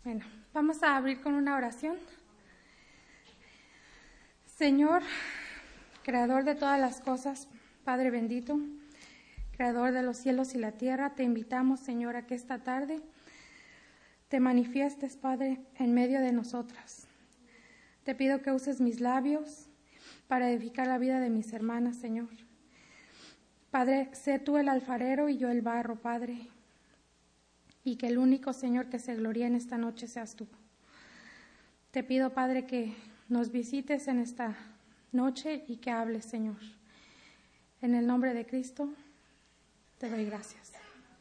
Bueno, vamos a abrir con una oración. Señor, creador de todas las cosas, Padre bendito, creador de los cielos y la tierra, te invitamos, Señor, a que esta tarde te manifiestes, Padre, en medio de nosotras. Te pido que uses mis labios para edificar la vida de mis hermanas, Señor. Padre, sé tú el alfarero y yo el barro, Padre, y que el único, Señor, que se gloríe en esta noche seas tú. Te pido, Padre, que nos visites en esta noche y que hables, Señor. En el nombre de Cristo, te doy gracias.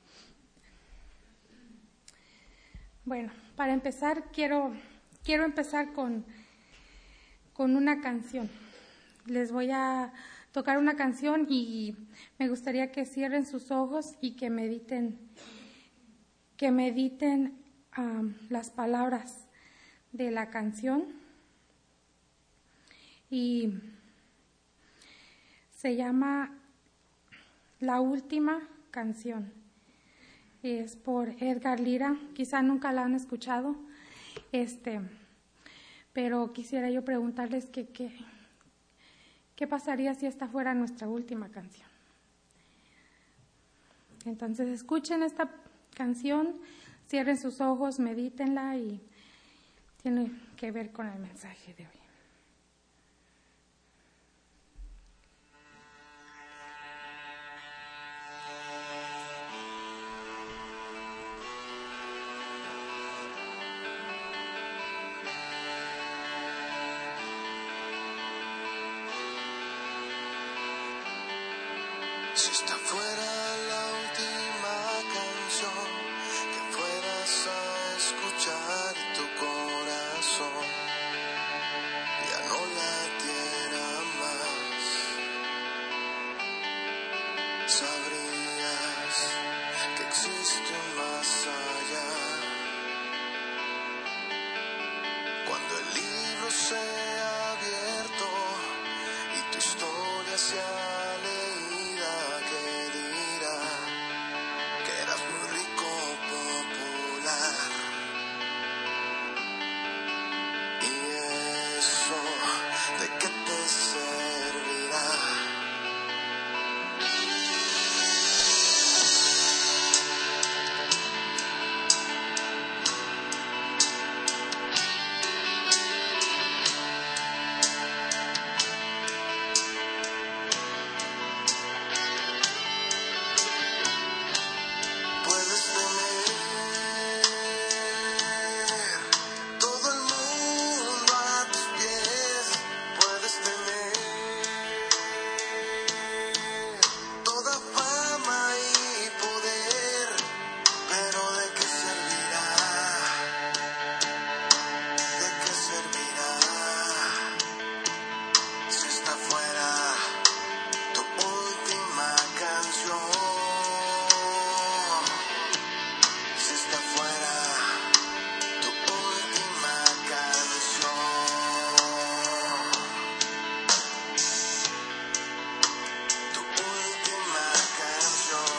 Bueno, para empezar, quiero empezar con una canción. Les voy a tocar una canción y me gustaría que cierren sus ojos y que mediten las palabras de la canción. Y se llama La Última Canción. Es por Edgar Lira. Quizá nunca la han escuchado, pero quisiera yo preguntarles ¿qué pasaría si esta fuera nuestra última canción? Entonces escuchen esta canción, cierren sus ojos, medítenla y tiene que ver con el mensaje de hoy. Si esta fuera la última canción que fueras a escuchar y tu corazón ya no latiera más, sabrías que existe un más allá. Cuando el libro sea abierto y tu historia sea leída, que dirá que eras muy rico, popular, y eso de qué te servirá. Puedes tener todo el mundo a tus pies, puedes tener toda fama y poder, pero ¿de qué servirá? ¿De qué servirá si esta fuera tu última canción? Si esta fuera tu última canción, tu última canción.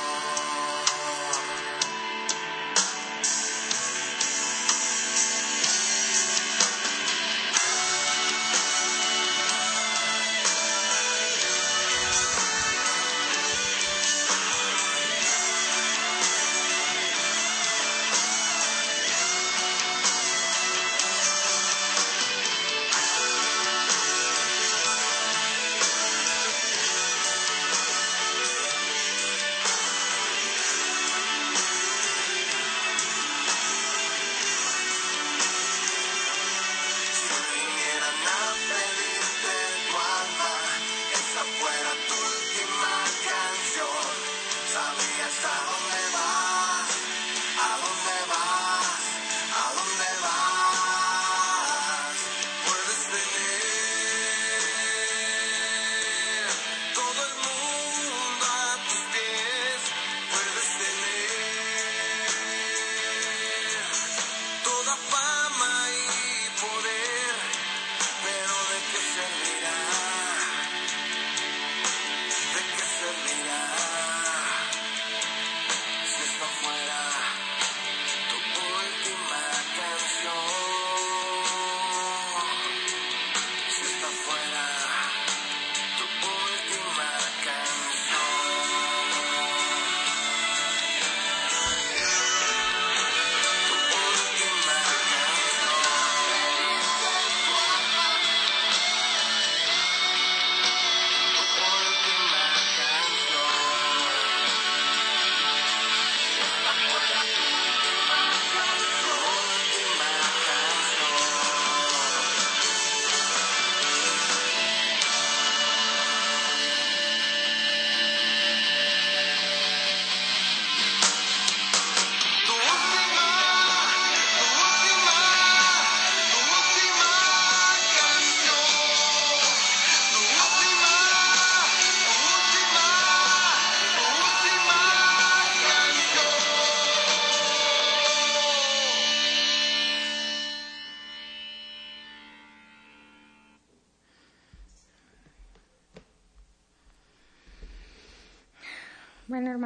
Si vinieran a pedirte tu alma, esa fuera tu última canción, ¿sabrías a dónde vas? ¿A dónde vas? ¿A dónde vas? Puedes tener todo el mundo a tus pies, puedes tener toda fama y poder, pero ¿de qué servirá? ¿De qué servirá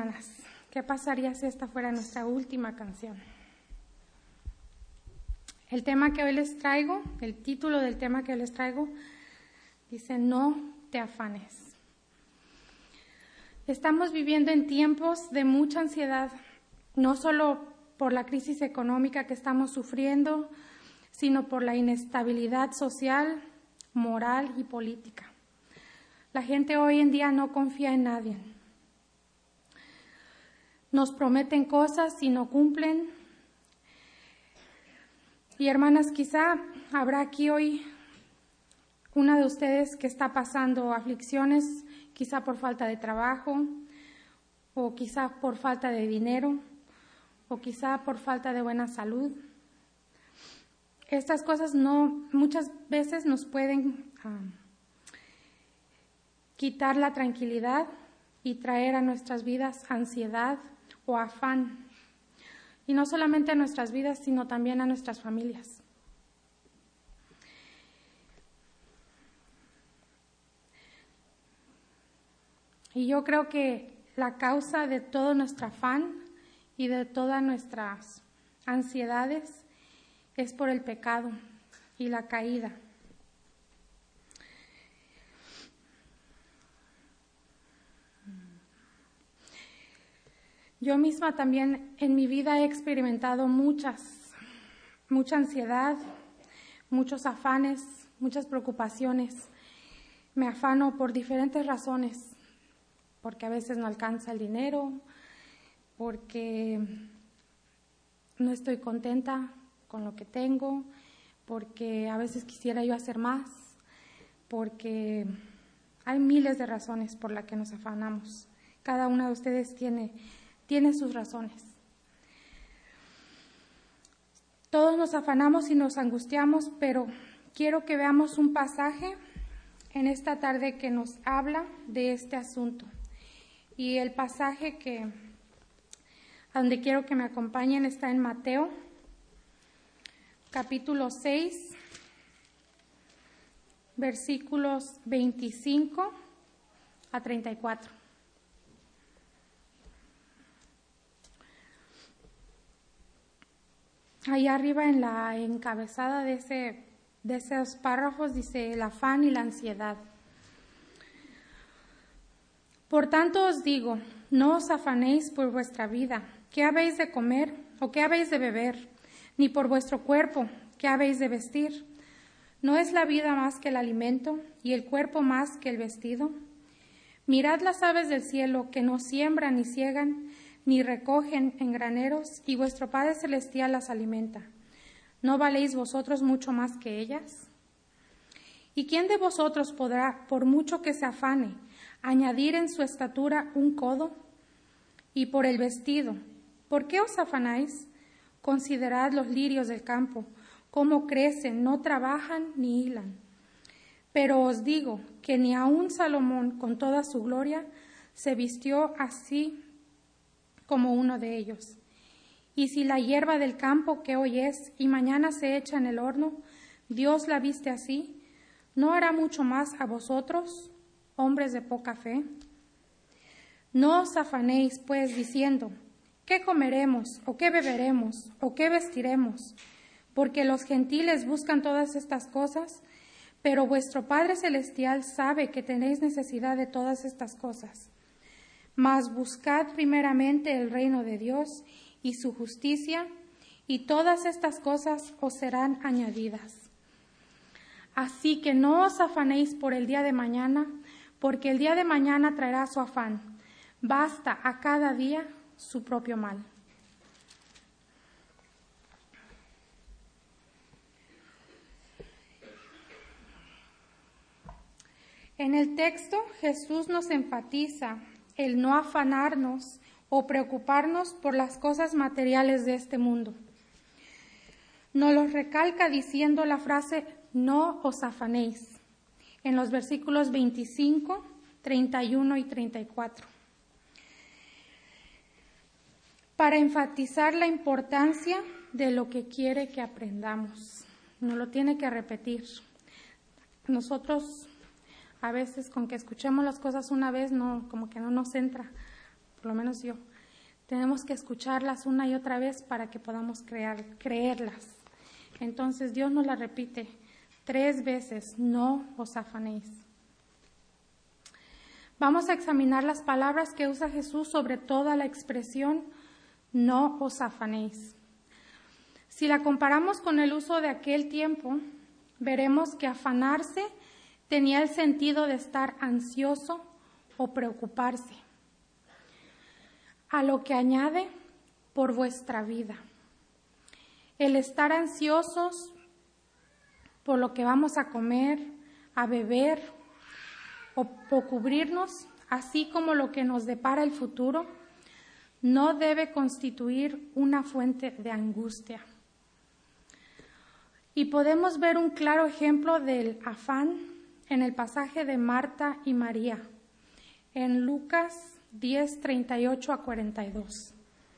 hermanas, ¿qué pasaría si esta fuera nuestra última canción? El tema que hoy les traigo, el título del tema que hoy les traigo, dice: no te afanes. Estamos viviendo en tiempos de mucha ansiedad, no solo por la crisis económica que estamos sufriendo, sino por la inestabilidad social, moral y política. La gente hoy en día no confía en nadie. Nos prometen cosas y no cumplen. Y hermanas, quizá habrá aquí hoy una de ustedes que está pasando aflicciones, quizá por falta de trabajo, o quizá por falta de dinero, o quizá por falta de buena salud. Estas cosas muchas veces nos pueden quitar la tranquilidad y traer a nuestras vidas ansiedad o afán. Y no solamente a nuestras vidas, sino también a nuestras familias. Y yo creo que la causa de todo nuestro afán y de todas nuestras ansiedades es por el pecado y la caída. Yo misma también en mi vida he experimentado mucha ansiedad, muchos afanes, muchas preocupaciones. Me afano por diferentes razones, porque a veces no alcanza el dinero, porque no estoy contenta con lo que tengo, porque a veces quisiera yo hacer más, porque hay miles de razones por las que nos afanamos. Cada una de ustedes tiene sus razones. Todos nos afanamos y nos angustiamos, pero quiero que veamos un pasaje en esta tarde que nos habla de este asunto. Y el pasaje a donde quiero que me acompañen está en Mateo, capítulo 6, versículos 25 a 34. Ahí arriba en la encabezada de esos párrafos dice: el afán y la ansiedad. Por tanto os digo, no os afanéis por vuestra vida, qué habéis de comer o qué habéis de beber, ni por vuestro cuerpo, qué habéis de vestir. ¿No es la vida más que el alimento y el cuerpo más que el vestido? Mirad las aves del cielo, que no siembran ni siegan, ni recogen en graneros, y vuestro Padre Celestial las alimenta. ¿No valéis vosotros mucho más que ellas? ¿Y quién de vosotros podrá, por mucho que se afane, añadir en su estatura un codo? Y por el vestido, ¿por qué os afanáis? Considerad los lirios del campo, cómo crecen, no trabajan ni hilan. Pero os digo que ni aun Salomón, con toda su gloria, se vistió así como uno de ellos. Y si la hierba del campo que hoy es y mañana se echa en el horno, Dios la viste así, ¿no hará mucho más a vosotros, hombres de poca fe? No os afanéis, pues, diciendo: ¿qué comeremos, o qué beberemos, o qué vestiremos? Porque los gentiles buscan todas estas cosas, pero vuestro Padre Celestial sabe que tenéis necesidad de todas estas cosas. Mas buscad primeramente el reino de Dios y su justicia, y todas estas cosas os serán añadidas. Así que no os afanéis por el día de mañana, porque el día de mañana traerá su afán. Basta a cada día su propio mal. En el texto, Jesús nos enfatiza el no afanarnos o preocuparnos por las cosas materiales de este mundo. Nos lo recalca diciendo la frase: no os afanéis, en los versículos 25, 31 y 34. Para enfatizar la importancia de lo que quiere que aprendamos. Nos lo tiene que repetir. Nosotros a veces con que escuchemos las cosas una vez, como que no nos entra, por lo menos yo, tenemos que escucharlas una y otra vez para que podamos creerlas. Entonces Dios nos la repite 3 veces, no os afanéis. Vamos a examinar las palabras que usa Jesús sobre toda la expresión no os afanéis. Si la comparamos con el uso de aquel tiempo, veremos que afanarse tenía el sentido de estar ansioso o preocuparse, a lo que añade por vuestra vida. El estar ansiosos por lo que vamos a comer, a beber o cubrirnos, así como lo que nos depara el futuro, no debe constituir una fuente de angustia. Y podemos ver un claro ejemplo del afán en el pasaje de Marta y María, en Lucas 10, 38 a 42.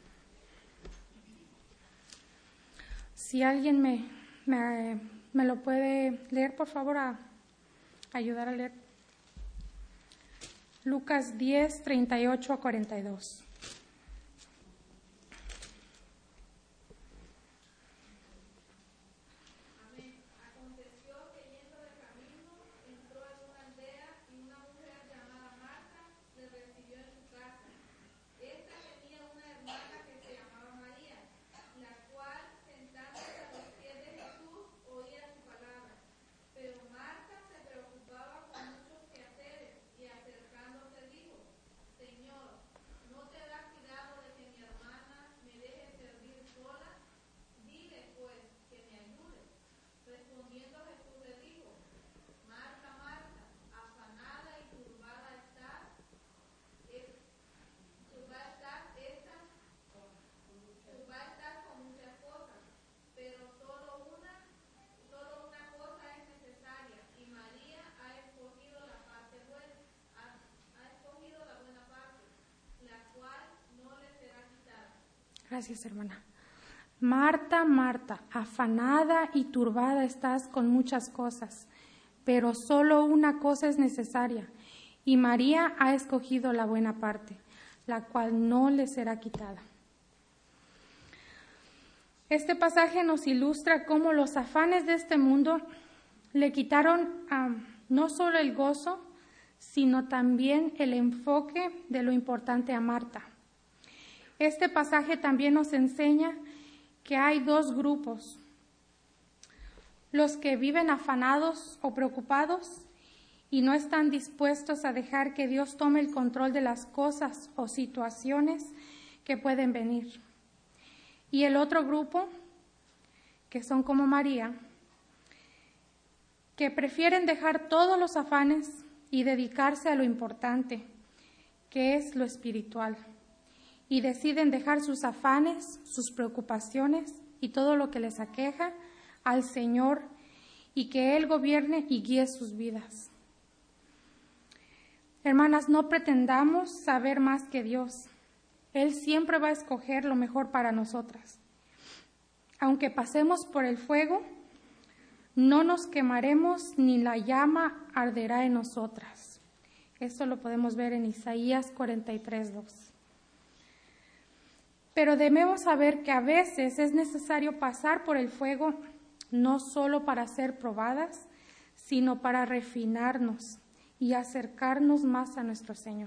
Si alguien me lo puede leer, por favor, a ayudar a leer. Lucas 10, 38 a 42. Gracias, hermana. Marta, Marta, afanada y turbada estás con muchas cosas, pero solo una cosa es necesaria, y María ha escogido la buena parte, la cual no le será quitada. Este pasaje nos ilustra cómo los afanes de este mundo le quitaron no solo el gozo, sino también el enfoque de lo importante a Marta. Este pasaje también nos enseña que hay 2 grupos: los que viven afanados o preocupados y no están dispuestos a dejar que Dios tome el control de las cosas o situaciones que pueden venir. Y el otro grupo, que son como María, que prefieren dejar todos los afanes y dedicarse a lo importante, que es lo espiritual. Y deciden dejar sus afanes, sus preocupaciones y todo lo que les aqueja al Señor, y que Él gobierne y guíe sus vidas. Hermanas, no pretendamos saber más que Dios. Él siempre va a escoger lo mejor para nosotras. Aunque pasemos por el fuego, no nos quemaremos ni la llama arderá en nosotras. Esto lo podemos ver en Isaías 43:2. Pero debemos saber que a veces es necesario pasar por el fuego, no solo para ser probadas, sino para refinarnos y acercarnos más a nuestro Señor.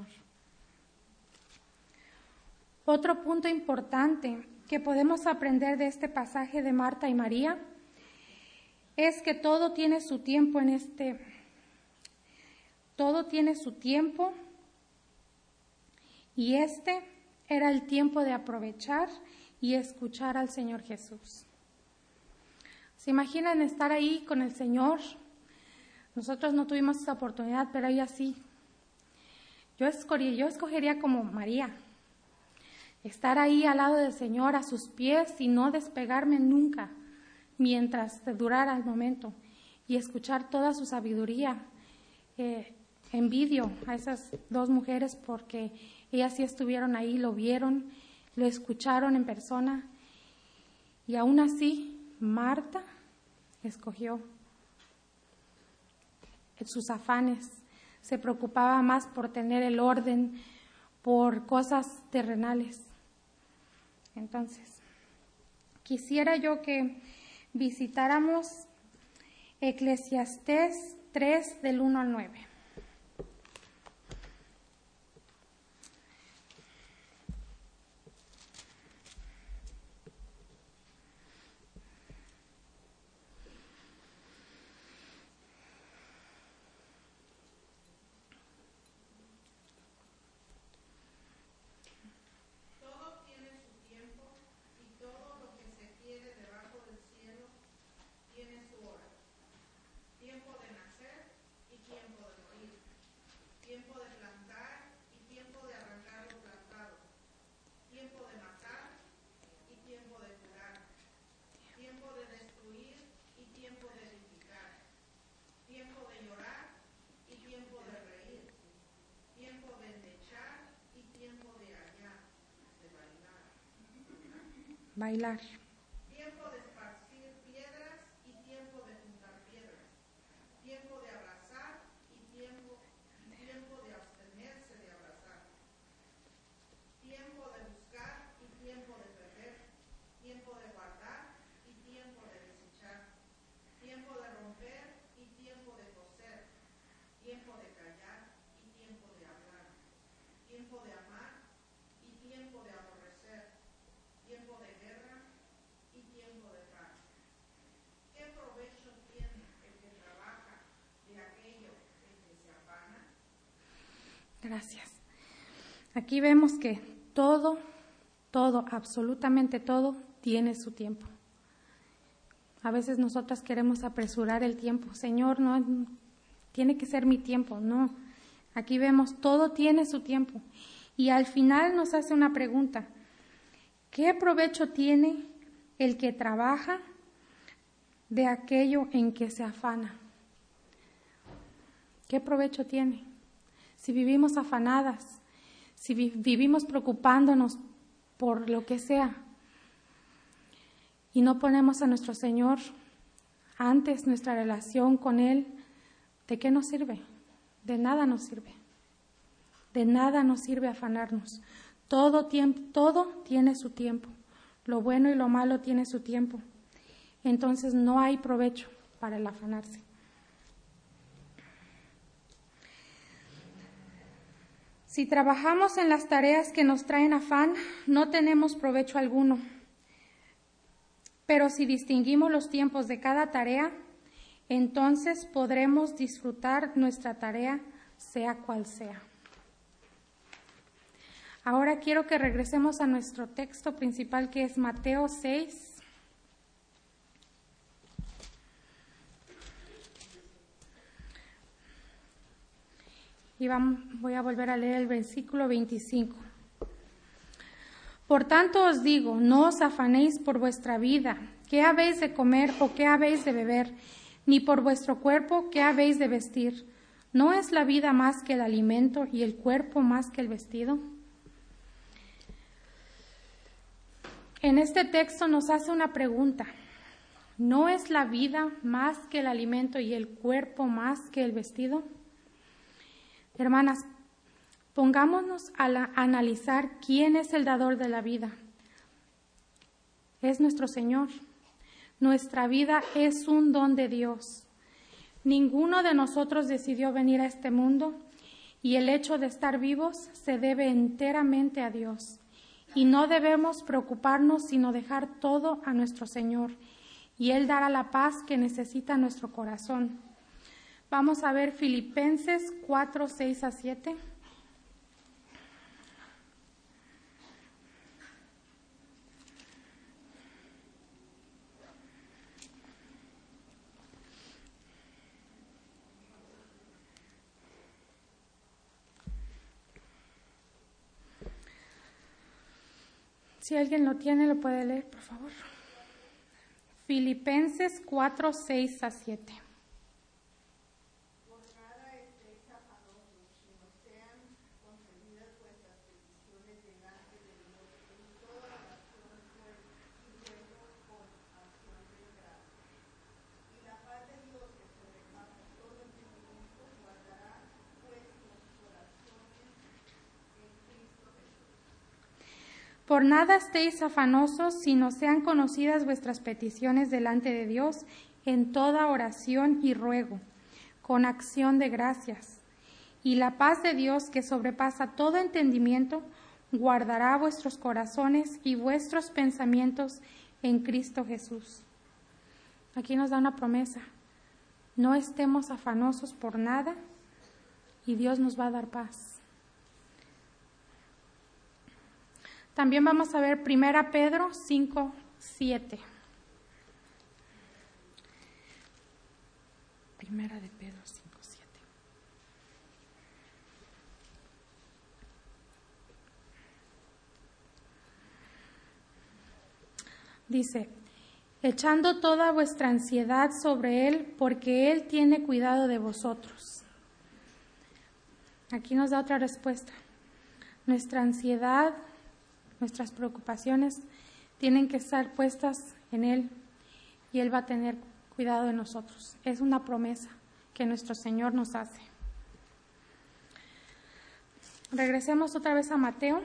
Otro punto importante que podemos aprender de este pasaje de Marta y María es que todo tiene su tiempo todo tiene su tiempo, y era el tiempo de aprovechar y escuchar al Señor Jesús. ¿Se imaginan estar ahí con el Señor? Nosotros no tuvimos esa oportunidad, pero ella sí. Yo escogería como María, estar ahí al lado del Señor, a sus pies, y no despegarme nunca mientras durara el momento, y escuchar toda su sabiduría. Envidio a esas 2 mujeres porque ellas sí estuvieron ahí, lo vieron, lo escucharon en persona, y aún así Marta escogió sus afanes, se preocupaba más por tener el orden, por cosas terrenales. Entonces, quisiera yo que visitáramos Eclesiastés 3 del 1 al 9. Bailar. Tiempo de esparcir piedras y tiempo de juntar piedras. Tiempo de abrazar y tiempo de abstenerse de abrazar. Tiempo de buscar y tiempo de perder. Tiempo de guardar y tiempo de desechar. Tiempo de romper y tiempo de coser. Tiempo de callar y tiempo de hablar. Tiempo de amar y tiempo de aborrecer. Tiempo de guerra y tiempo de paz. ¿Qué provecho tiene el que trabaja de aquello en que se afana? Gracias. Aquí vemos que todo, absolutamente todo, tiene su tiempo. A veces nosotras queremos apresurar el tiempo. Señor, no, tiene que ser mi tiempo. No, aquí vemos, todo tiene su tiempo. Y al final nos hace una pregunta. ¿Qué provecho tiene el que trabaja de aquello en que se afana? ¿Qué provecho tiene? Si vivimos afanadas, si vivimos preocupándonos por lo que sea y no ponemos a nuestro Señor antes nuestra relación con Él, ¿de qué nos sirve? De nada nos sirve. De nada nos sirve afanarnos. Todo tiene su tiempo. Lo bueno y lo malo tiene su tiempo. Entonces no hay provecho para el afanarse. Si trabajamos en las tareas que nos traen afán, no tenemos provecho alguno. Pero si distinguimos los tiempos de cada tarea, entonces podremos disfrutar nuestra tarea, sea cual sea. Ahora quiero que regresemos a nuestro texto principal, que es Mateo 6. Y voy a volver a leer el versículo 25. Por tanto os digo, no os afanéis por vuestra vida, qué habéis de comer o qué habéis de beber, ni por vuestro cuerpo, qué habéis de vestir. ¿No es la vida más que el alimento y el cuerpo más que el vestido? En este texto nos hace una pregunta. ¿No es la vida más que el alimento y el cuerpo más que el vestido? Hermanas, pongámonos a analizar quién es el dador de la vida. Es nuestro Señor. Nuestra vida es un don de Dios. Ninguno de nosotros decidió venir a este mundo y el hecho de estar vivos se debe enteramente a Dios. Y no debemos preocuparnos sino dejar todo a nuestro Señor, y Él dará la paz que necesita nuestro corazón. Vamos a ver Filipenses 4, 6 a 7. Si alguien lo tiene, lo puede leer, por favor. Filipenses 4, 6 a 7. Por nada estéis afanosos, sino sean concedidas vuestras peticiones delante de Dios en toda oración y ruego con acción de gracias. Y la paz de Dios, que sobrepasa todo entendimiento, guardará vuestros corazones en Cristo Por nada estéis afanosos, sino sean conocidas vuestras peticiones delante de Dios en toda oración y ruego, con acción de gracias. Y la paz de Dios, que sobrepasa todo entendimiento, guardará vuestros corazones y vuestros pensamientos en Cristo Jesús. Aquí nos da una promesa. No estemos afanosos por nada y Dios nos va a dar paz. También vamos a ver 1 Pedro 5:7. Primera de Pedro 5:7. Dice, echando toda vuestra ansiedad sobre Él, porque Él tiene cuidado de vosotros. Aquí nos da otra respuesta. Nuestra ansiedad, nuestras preocupaciones tienen que estar puestas en Él y Él va a tener cuidado de nosotros. Es una promesa que nuestro Señor nos hace. Regresemos otra vez a Mateo.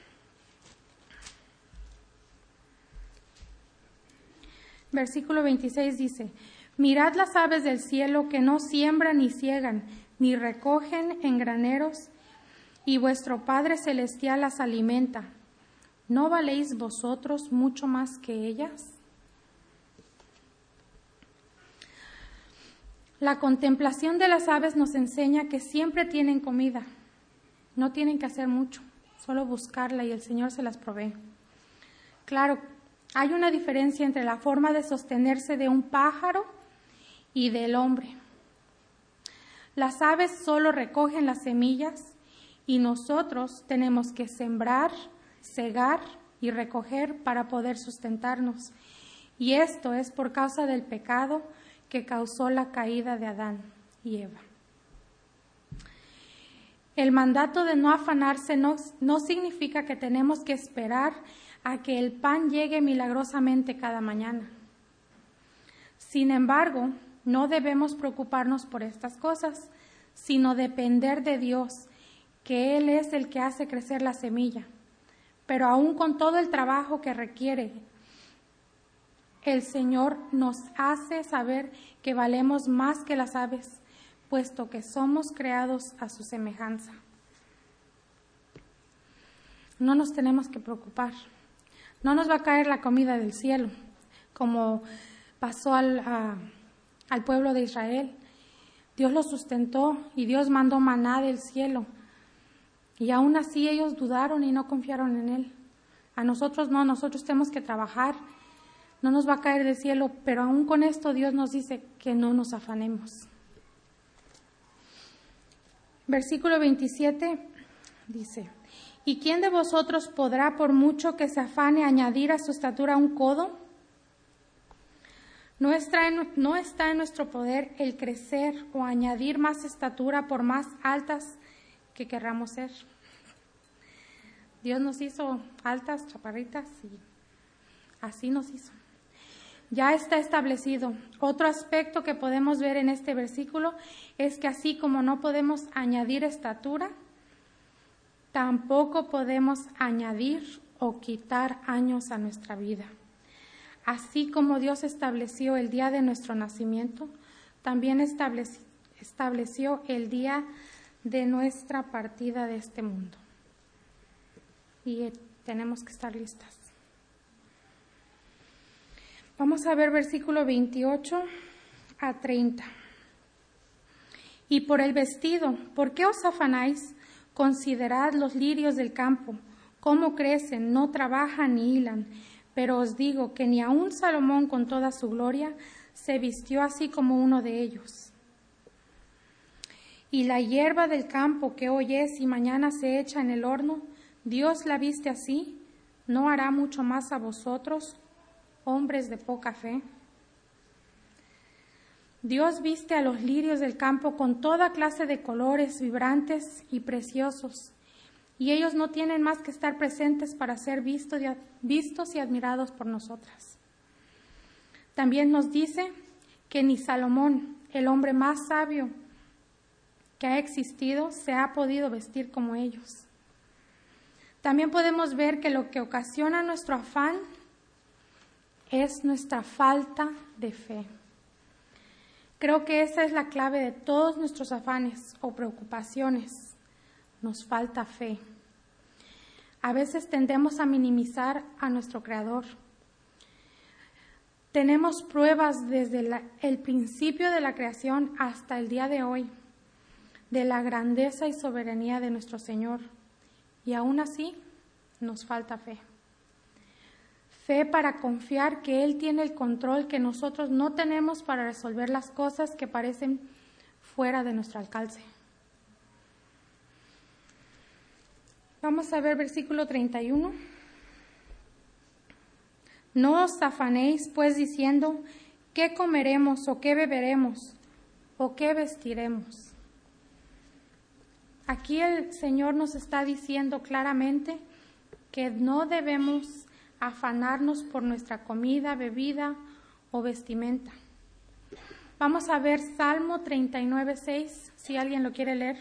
Versículo 26 dice, mirad las aves del cielo que no siembran ni ciegan, ni recogen en graneros, y vuestro Padre Celestial las alimenta. ¿No valéis vosotros mucho más que ellas? La contemplación de las aves nos enseña que siempre tienen comida. No tienen que hacer mucho, solo buscarla y el Señor se las provee. Claro, hay una diferencia entre la forma de sostenerse de un pájaro y del hombre. Las aves solo recogen las semillas y nosotros tenemos que sembrar, segar y recoger para poder sustentarnos. Y esto es por causa del pecado que causó la caída de Adán y Eva. El mandato de no afanarse no significa que tenemos que esperar a que el pan llegue milagrosamente cada mañana. Sin embargo, no debemos preocuparnos por estas cosas, sino depender de Dios, que Él es el que hace crecer la semilla. Pero aún con todo el trabajo que requiere, el Señor nos hace saber que valemos más que las aves, puesto que somos creados a su semejanza. No nos tenemos que preocupar. No nos va a caer la comida del cielo, como pasó al pueblo de Israel. Dios los sustentó y Dios mandó maná del cielo. Y aún así ellos dudaron y no confiaron en Él. A nosotros no, nosotros tenemos que trabajar. No nos va a caer del cielo, pero aún con esto Dios nos dice que no nos afanemos. Versículo 27 dice, ¿y quién de vosotros podrá, por mucho que se afane, añadir a su estatura un codo? No está en nuestro poder el crecer o añadir más estatura por más altas que querramos ser. Dios nos hizo altas, chaparritas y así nos hizo. Ya está establecido. Otro aspecto que podemos ver en este versículo es que así como no podemos añadir estatura, tampoco podemos añadir o quitar años a nuestra vida. Así como Dios estableció el día de nuestro nacimiento, también estableció el día de nuestra partida de este mundo. Y tenemos que estar listas. Vamos a ver versículo 28 a 30. Y por el vestido, ¿por qué os afanáis? Considerad los lirios del campo, cómo crecen, no trabajan ni hilan. Pero os digo que ni aun Salomón con toda su gloria se vistió así como uno de ellos. Y la hierba del campo que hoy es y mañana se echa en el horno, Dios la viste así, ¿no hará mucho más a vosotros, hombres de poca fe? Dios viste a los lirios del campo con toda clase de colores vibrantes y preciosos, y ellos no tienen más que estar presentes para ser vistos y admirados por nosotras. También nos dice que ni Salomón, el hombre más sabio que ha existido, se ha podido vestir como ellos. También podemos ver que lo que ocasiona nuestro afán es nuestra falta de fe. Creo que esa es la clave de todos nuestros afanes o preocupaciones. Nos falta fe. A veces tendemos a minimizar a nuestro Creador. Tenemos pruebas desde el principio de la creación hasta el día de hoy de la grandeza y soberanía de nuestro Señor. Y aún así nos falta fe. Fe para confiar que Él tiene el control que nosotros no tenemos para resolver las cosas que parecen fuera de nuestro alcance. Vamos a ver versículo 31. No os afanéis pues diciendo, ¿qué comeremos o qué beberemos o qué vestiremos? Aquí el Señor nos está diciendo claramente que no debemos afanarnos por nuestra comida, bebida o vestimenta. Vamos a ver Salmo 39:6, si alguien lo quiere leer.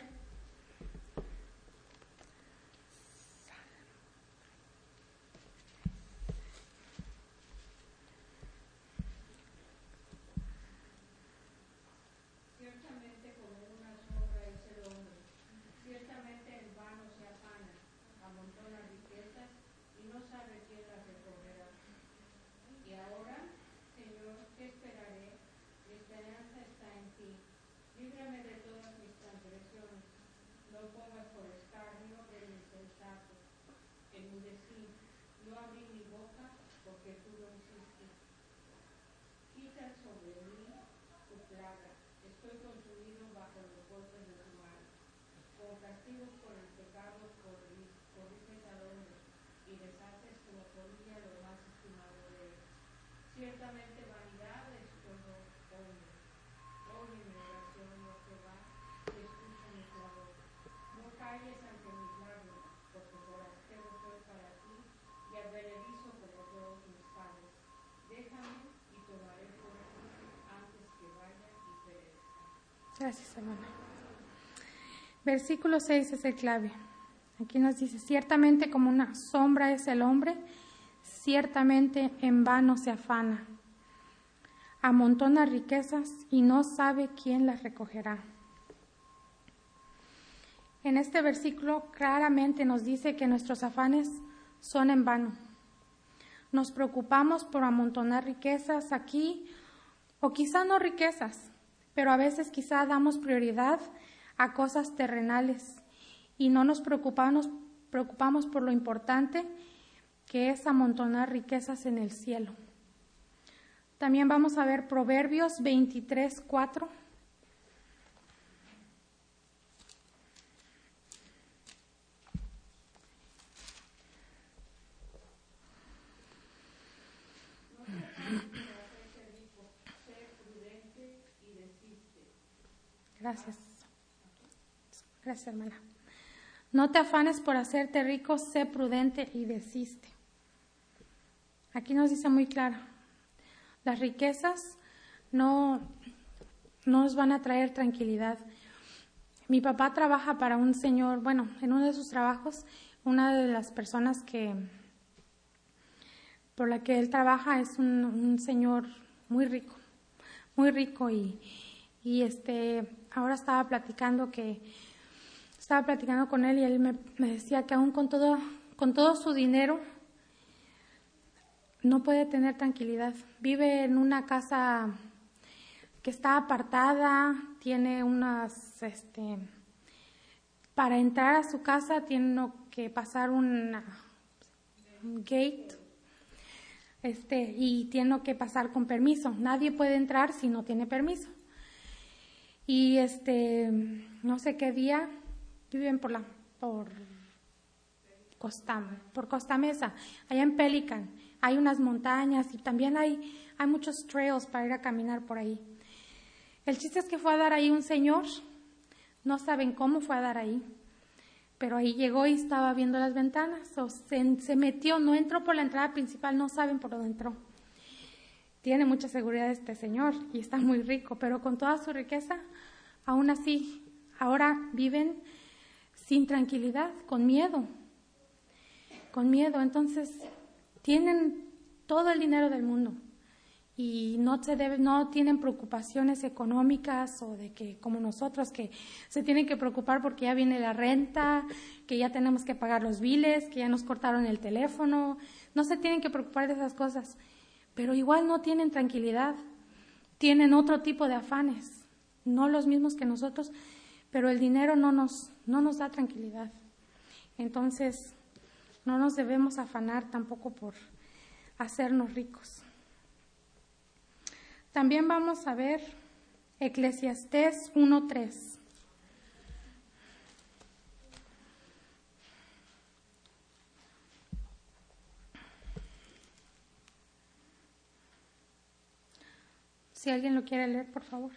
Ciertamente como una sombra es el hombre, ciertamente en vano se afana, amontona riquezas y no sabe quién las recogerá. Y ahora, Señor, ¿qué esperaré? Mi esperanza está en ti. Líbrame de todas mis transgresiones. No pongas por escarnio el insensato. Enmudecí, no abrí mi boca porque tú lo hiciste. Quita sobre mí tu plaga. Estoy consumido bajo los golpes de tu mano. Con castigos por el pecado corriges al hombre y deshaces como podía lo más estimado de él. Ciertamente vanidad es todo hombre. Oye mi oración, oh Jehová, y escucha mi clamor. No calles ante mis labios, porque forastero soy para ti y advenedizo como todos mis padres. Déjame y tomaré fuerza antes que vaya y perezca. Gracias, hermana. Versículo 6 es el clave. Aquí nos dice, ciertamente como una sombra es el hombre, ciertamente en vano se afana. Amontona riquezas y no sabe quién las recogerá. En este versículo claramente nos dice que nuestros afanes son en vano. Nos preocupamos por amontonar riquezas aquí, o quizá no riquezas, pero a veces quizá damos prioridad a cosas terrenales y no nos preocupamos por lo importante que es amontonar riquezas en el cielo. También vamos a ver Proverbios 23:4. Gracias. Gracias, hermana. No te afanes por hacerte rico, sé prudente y desiste. Aquí nos dice muy claro, las riquezas no nos van a traer tranquilidad. Mi papá trabaja para un señor, bueno, en uno de sus trabajos, una de las personas por la que él trabaja es un señor muy rico y ahora estaba platicando con él y él me decía que aún con todo su dinero no puede tener tranquilidad. Vive en una casa que está apartada, tiene para entrar a su casa tiene que pasar un gate, y tiene que pasar con permiso. Nadie puede entrar si no tiene permiso. Y no sé qué día viven por Costa Mesa, allá en Pelican. Hay unas montañas y también hay muchos trails para ir a caminar por ahí. El chiste es que fue a dar ahí un señor, no saben cómo fue a dar ahí, pero ahí llegó y estaba viendo las ventanas, o se metió, no entró por la entrada principal, no saben por dónde entró. Tiene mucha seguridad este señor y está muy rico, pero con toda su riqueza, aún así, ahora viven sin tranquilidad, con miedo. con miedo. Entonces, tienen todo el dinero del mundo y no tienen preocupaciones económicas o de que, como nosotros, que se tienen que preocupar porque ya viene la renta, que ya tenemos que pagar los biles, que ya nos cortaron el teléfono. No se tienen que preocupar de esas cosas, pero igual no tienen tranquilidad. Tienen otro tipo de afanes, no los mismos que nosotros, pero el dinero no nos da tranquilidad. Entonces, no nos debemos afanar tampoco por hacernos ricos. También vamos a ver Eclesiastés 1:3. Si alguien lo quiere leer, por favor.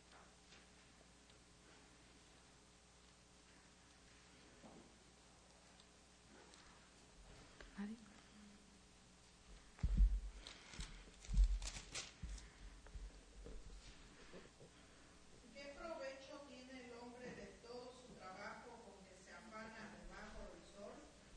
¿Qué provecho tiene el hombre de todo su trabajo con que se afana debajo del sol?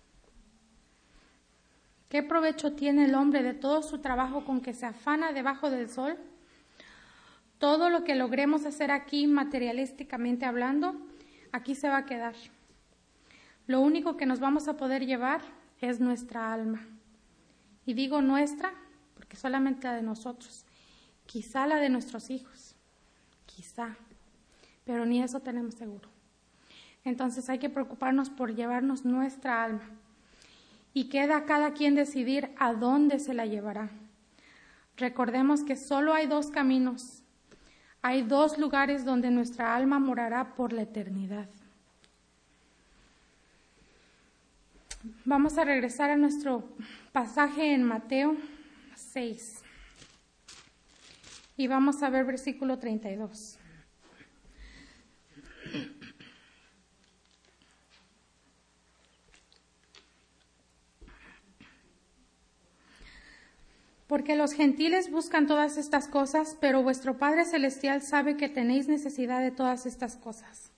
¿Qué provecho tiene el hombre de todo su trabajo con que se afana debajo del sol? Todo lo que logremos hacer aquí, materialísticamente hablando, aquí se va a quedar. Lo único que nos vamos a poder llevar es nuestra alma. Y digo nuestra, porque solamente la de nosotros. Quizá la de nuestros hijos. Quizá. Pero ni eso tenemos seguro. Entonces hay que preocuparnos por llevarnos nuestra alma. Y queda a cada quien decidir a dónde se la llevará. Recordemos que solo hay dos caminos. Hay dos lugares donde nuestra alma morará por la eternidad. Vamos a regresar a nuestro pasaje en Mateo 6 y vamos a ver versículo 32. Porque los gentiles buscan todas estas cosas, pero vuestro Padre Celestial sabe que tenéis necesidad de todas estas cosas.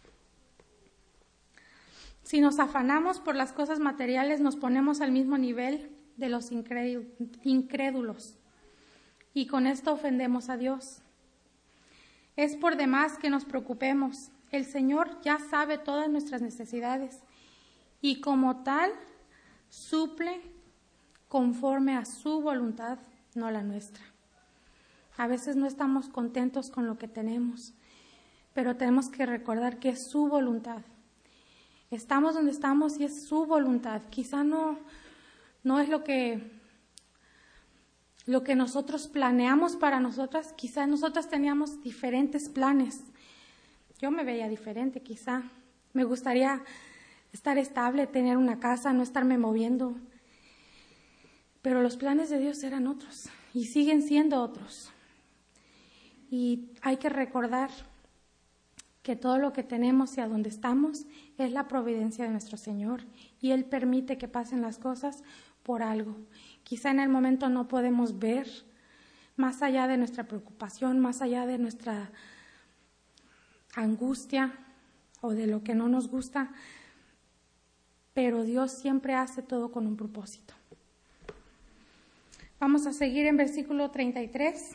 Si nos afanamos por las cosas materiales, nos ponemos al mismo nivel de los incrédulos, y con esto ofendemos a Dios. Es por demás que nos preocupemos. El Señor ya sabe todas nuestras necesidades, y como tal, suple conforme a su voluntad, no la nuestra. A veces no estamos contentos con lo que tenemos, pero tenemos que recordar que es su voluntad. Estamos donde estamos y es su voluntad. Quizá no es lo que nosotros planeamos para nosotras. Quizá nosotras teníamos diferentes planes. Yo me veía diferente, quizá. Me gustaría estar estable, tener una casa, no estarme moviendo. Pero los planes de Dios eran otros y siguen siendo otros. Y hay que recordar que todo lo que tenemos y a donde estamos es la providencia de nuestro Señor. Y Él permite que pasen las cosas por algo. Quizá en el momento no podemos ver más allá de nuestra preocupación, más allá de nuestra angustia o de lo que no nos gusta, pero Dios siempre hace todo con un propósito. Vamos a seguir en versículo 33.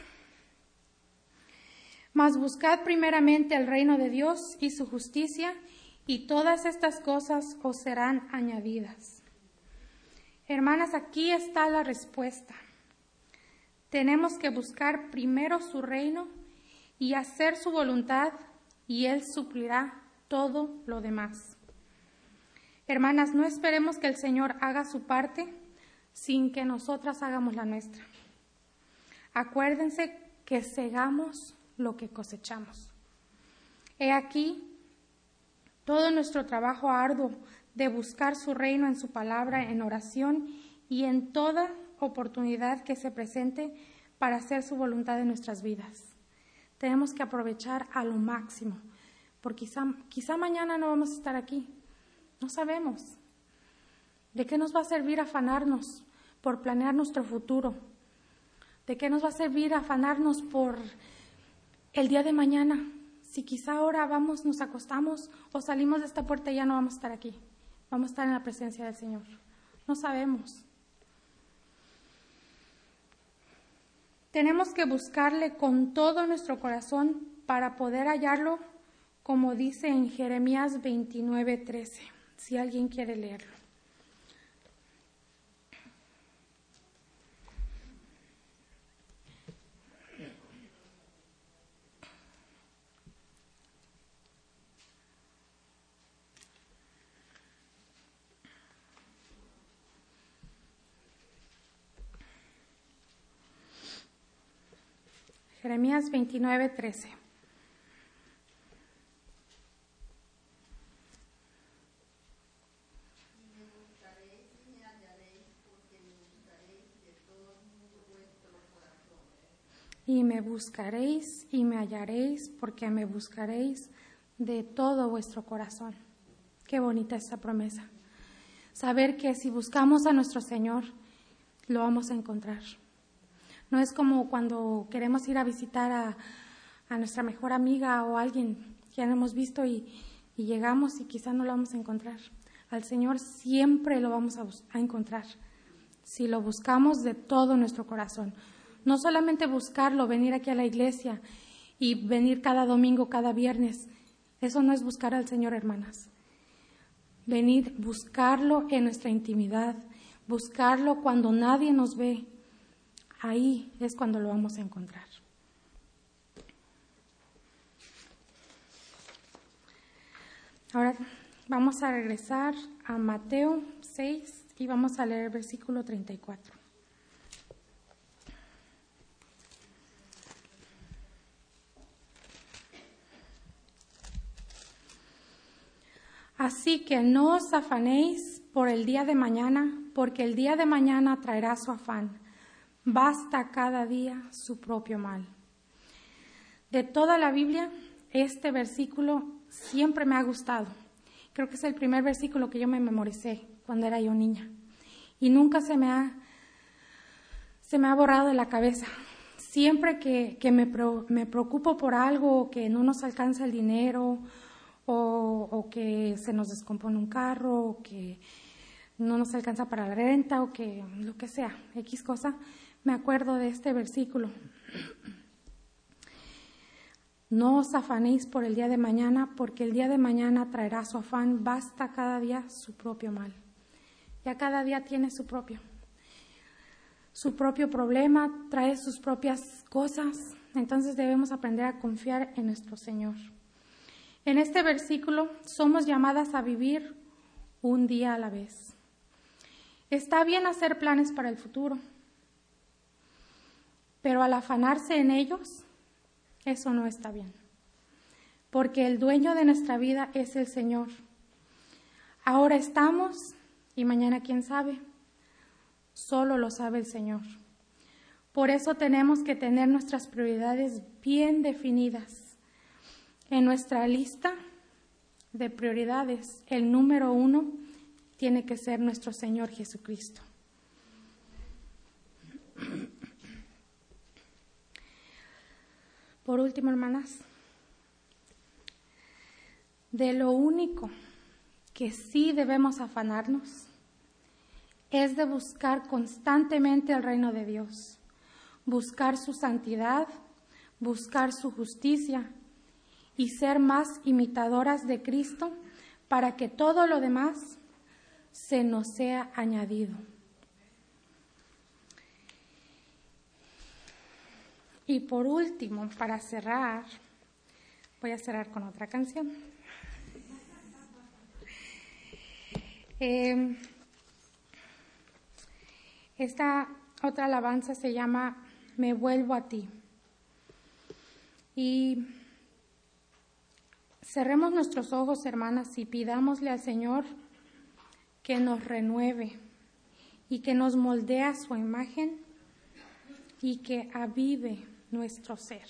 Mas buscad primeramente el reino de Dios y su justicia, y todas estas cosas os serán añadidas. Hermanas, aquí está la respuesta. Tenemos que buscar primero su reino y hacer su voluntad, y Él suplirá todo lo demás. Hermanas, no esperemos que el Señor haga su parte sin que nosotras hagamos la nuestra. Acuérdense que segamos lo que cosechamos. He aquí todo nuestro trabajo arduo de buscar su reino en su palabra, en oración y en toda oportunidad que se presente para hacer su voluntad en nuestras vidas. Tenemos que aprovechar a lo máximo, porque quizá mañana no vamos a estar aquí. No sabemos. ¿De qué nos va a servir afanarnos por planear nuestro futuro? ¿De qué nos va a servir afanarnos por el día de mañana? Si quizá ahora nos acostamos o salimos de esta puerta y ya no vamos a estar aquí. Vamos a estar en la presencia del Señor. No sabemos. Tenemos que buscarle con todo nuestro corazón para poder hallarlo, como dice en Jeremías 29:13, si alguien quiere leerlo. Jeremías 29:13. Y me buscaréis y me hallaréis, porque me buscaréis de todo vuestro corazón. Qué bonita esta promesa. Saber que si buscamos a nuestro Señor, lo vamos a encontrar. No es como cuando queremos ir a visitar a nuestra mejor amiga o alguien que ya no hemos visto y llegamos y quizá no lo vamos a encontrar. Al Señor siempre lo vamos a encontrar, si lo buscamos de todo nuestro corazón. No solamente buscarlo, venir aquí a la iglesia y venir cada domingo, cada viernes. Eso no es buscar al Señor, hermanas. Venir, buscarlo en nuestra intimidad, buscarlo cuando nadie nos ve. Ahí es cuando lo vamos a encontrar. Ahora vamos a regresar a Mateo 6 y vamos a leer el versículo 34. Así que no os afanéis por el día de mañana, porque el día de mañana traerá su afán. Basta cada día su propio mal. De toda la Biblia, este versículo siempre me ha gustado. Creo que es el primer versículo que yo me memoricé cuando era yo niña. Y nunca se me ha borrado de la cabeza. Siempre que me preocupo por algo, o que no nos alcanza el dinero, o que se nos descompone un carro, o que no nos alcanza para la renta, o que lo que sea, X cosa, me acuerdo de este versículo. No os afanéis por el día de mañana, porque el día de mañana traerá su afán. Basta cada día su propio mal. Ya cada día tiene su propio problema, trae sus propias cosas. Entonces debemos aprender a confiar en nuestro Señor. En este versículo somos llamadas a vivir un día a la vez. Está bien hacer planes para el futuro, pero al afanarse en ellos, eso no está bien, porque el dueño de nuestra vida es el Señor. Ahora estamos y mañana quién sabe, solo lo sabe el Señor. Por eso tenemos que tener nuestras prioridades bien definidas. En nuestra lista de prioridades, el número 1 tiene que ser nuestro Señor Jesucristo. Por último, hermanas, de lo único que sí debemos afanarnos es de buscar constantemente el reino de Dios, buscar su santidad, buscar su justicia y ser más imitadoras de Cristo para que todo lo demás se nos sea añadido. Y por último, para cerrar, voy a cerrar con otra canción. Esta otra alabanza se llama Me vuelvo a ti. Y cerremos nuestros ojos, hermanas, y pidámosle al Señor que nos renueve y que nos moldee a su imagen y que avive nuestro ser.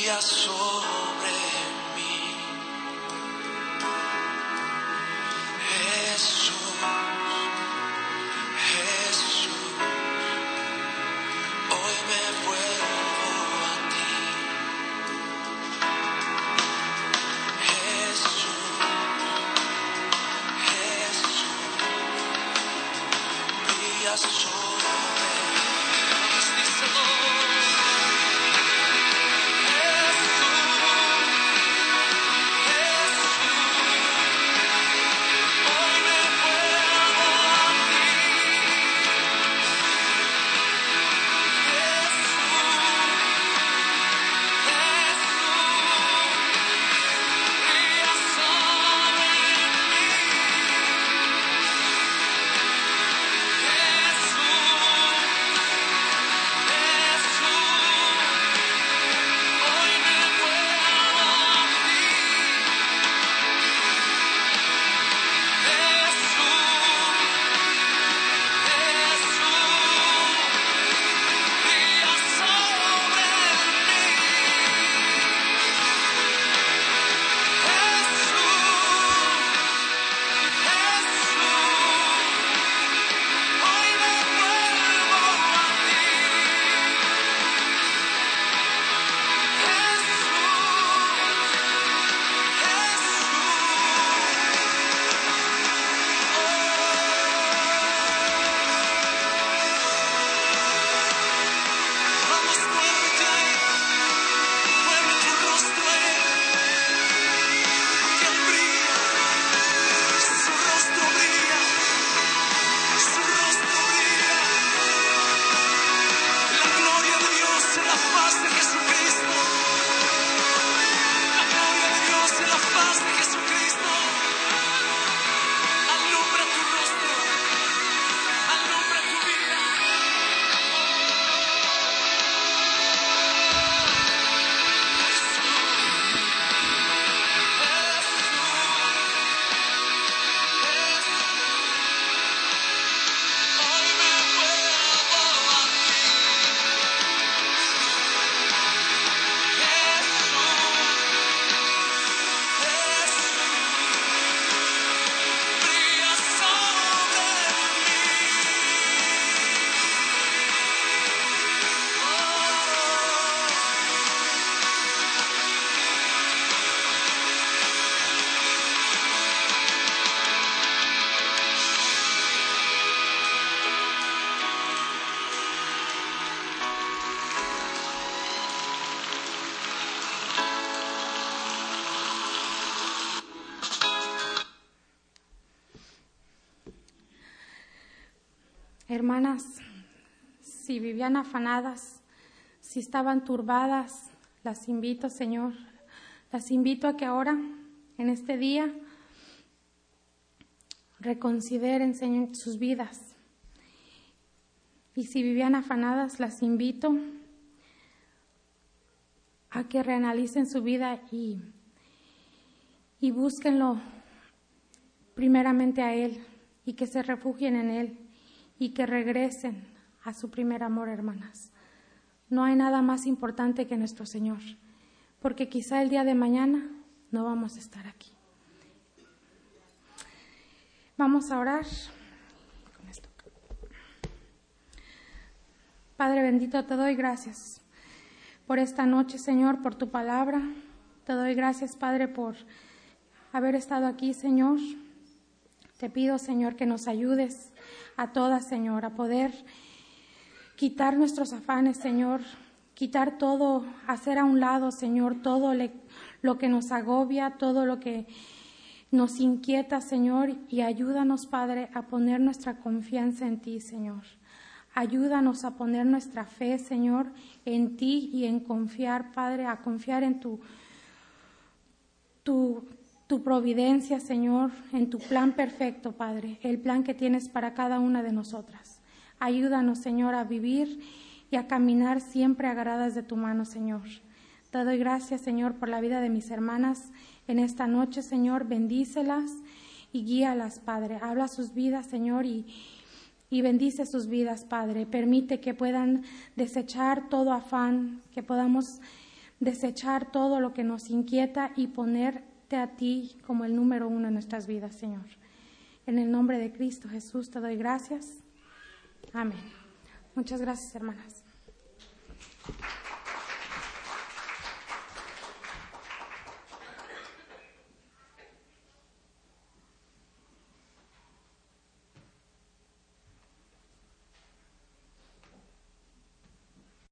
brilla sobre mí. Jesús, Jesús, hoy me vuelvo a ti. Jesús, Jesús, brilla sobre mí. Vamos, díselo. Hermanas, si vivían afanadas, si estaban turbadas, las invito, Señor, las invito a que ahora, en este día, reconsideren, Señor, sus vidas. Y si vivían afanadas, las invito a que reanalicen su vida y búsquenlo primeramente a Él y que se refugien en Él y que regresen a su primer amor, hermanas. No hay nada más importante que nuestro Señor, porque quizá el día de mañana no vamos a estar aquí. Vamos a orar. Padre bendito, te doy gracias por esta noche, Señor, por tu palabra. Te doy gracias, Padre, por haber estado aquí, Señor. Te pido, Señor, que nos ayudes a todas, Señor, a poder quitar nuestros afanes, Señor, quitar todo, hacer a un lado, Señor, todo lo que nos agobia, todo lo que nos inquieta, Señor, y ayúdanos, Padre, a poner nuestra confianza en ti, Señor. Ayúdanos a poner nuestra fe, Señor, en ti y en confiar, Padre, a confiar en tu providencia, Señor, en tu plan perfecto, Padre, el plan que tienes para cada una de nosotras. Ayúdanos, Señor, a vivir y a caminar siempre agarradas de tu mano, Señor. Te doy gracias, Señor, por la vida de mis hermanas en esta noche, Señor. Bendícelas y guíalas, Padre. Habla sus vidas, Señor, y bendice sus vidas, Padre. Permite que puedan desechar todo afán, que podamos desechar todo lo que nos inquieta y ponerte a ti como el número 1 en nuestras vidas, Señor. En el nombre de Cristo Jesús te doy gracias. Amén. Muchas gracias, hermanas.